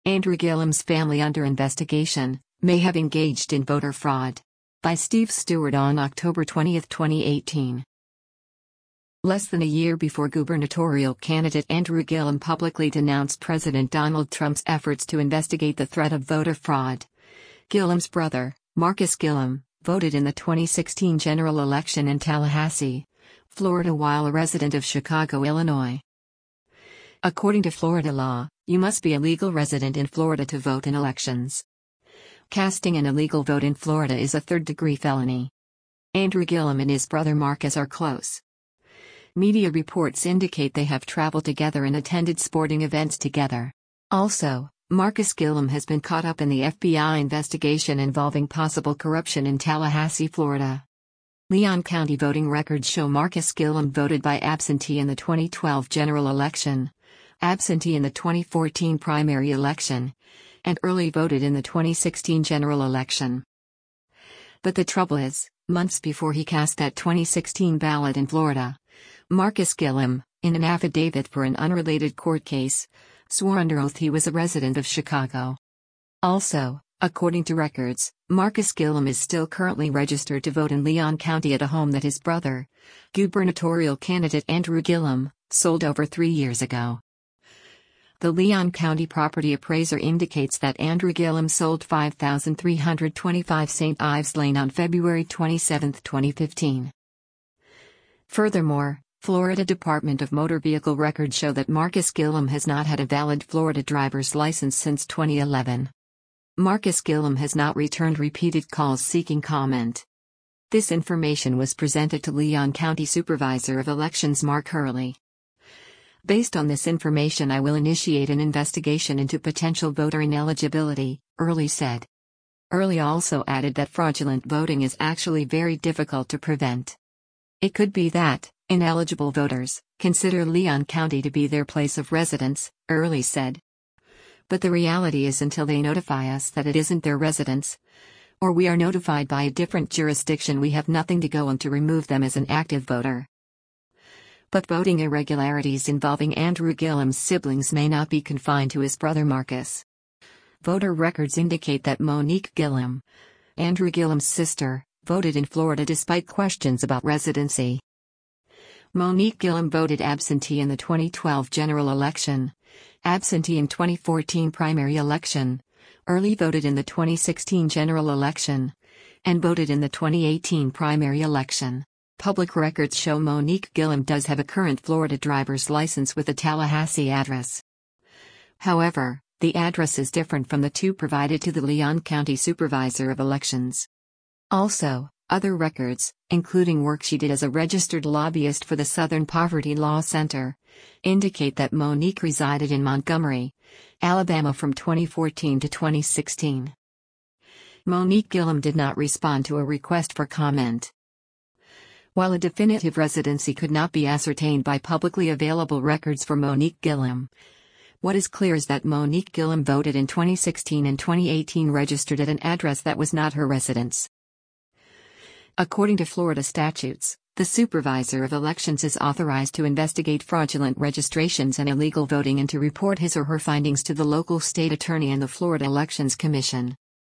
Andrew Gillum's family under investigation, may have engaged in voter fraud. By Steve Stewart on October 20, 2018. Less than a year before gubernatorial candidate Andrew Gillum publicly denounced President Donald Trump's efforts to investigate the threat of voter fraud, Gillum's brother, Marcus Gillum, voted in the 2016 general election in Tallahassee, Florida while a resident of Chicago, Illinois. According to Florida law, you must be a legal resident in Florida to vote in elections. Casting an illegal vote in Florida is a third-degree felony. Andrew Gillum and his brother Marcus are close. Media reports indicate they have traveled together and attended sporting events together. Also, Marcus Gillum has been caught up in the FBI investigation involving possible corruption in Tallahassee, Florida. Leon County voting records show Marcus Gillum voted by absentee in the 2012 general election, absentee in the 2014 primary election, and early voted in the 2016 general election. But the trouble is, months before he cast that 2016 ballot in Florida, Marcus Gillum, in an affidavit for an unrelated court case, swore under oath he was a resident of Chicago. Also, according to records, Marcus Gillum is still currently registered to vote in Leon County at a home that his brother, gubernatorial candidate Andrew Gillum, sold over 3 years ago. The Leon County property appraiser indicates that Andrew Gillum sold 5,325 St. Ives Lane on February 27, 2015. Furthermore, Florida Department of Motor Vehicle records show that Marcus Gillum has not had a valid Florida driver's license since 2011. Marcus Gillum has not returned repeated calls seeking comment. This information was presented to Leon County Supervisor of Elections Mark Hurley. Based on this information, I will initiate an investigation into potential voter ineligibility, Hurley said. Hurley also added that fraudulent voting is actually very difficult to prevent. It could be that ineligible voters consider Leon County to be their place of residence, Hurley said. But the reality is until they notify us that it isn't their residence, or we are notified by a different jurisdiction, we have nothing to go on to remove them as an active voter. But voting irregularities involving Andrew Gillum's siblings may not be confined to his brother Marcus. Voter records indicate that Monique Gillum, Andrew Gillum's sister, voted in Florida despite questions about residency. Monique Gillum voted absentee in the 2012 general election, absentee in 2014 primary election, early voted in the 2016 general election, and voted in the 2018 primary election. Public records show Monique Gillum does have a current Florida driver's license with a Tallahassee address. However, the address is different from the two provided to the Leon County Supervisor of Elections. Also, other records, including work she did as a registered lobbyist for the Southern Poverty Law Center, indicate that Monique resided in Montgomery, Alabama from 2014 to 2016. Monique Gillum did not respond to a request for comment. While a definitive residency could not be ascertained by publicly available records for Monique Gillum, what is clear is that Monique Gillum voted in 2016 and 2018 registered at an address that was not her residence. According to Florida statutes, the Supervisor of Elections is authorized to investigate fraudulent registrations and illegal voting and to report his or her findings to the local state attorney and the Florida Elections Commission.